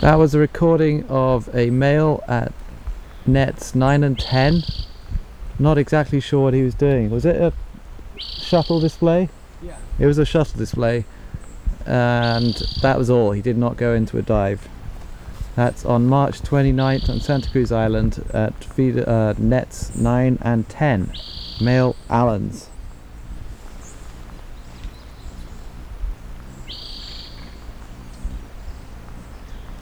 That was a recording of a male at nets 9 and 10. Not exactly sure what he was doing. Was it a shuttle display? Yeah. It was a shuttle display, and that was all. He did not go into a dive. That's on March 29th on Santa Cruz Island at nets 9 and 10. Male Allens.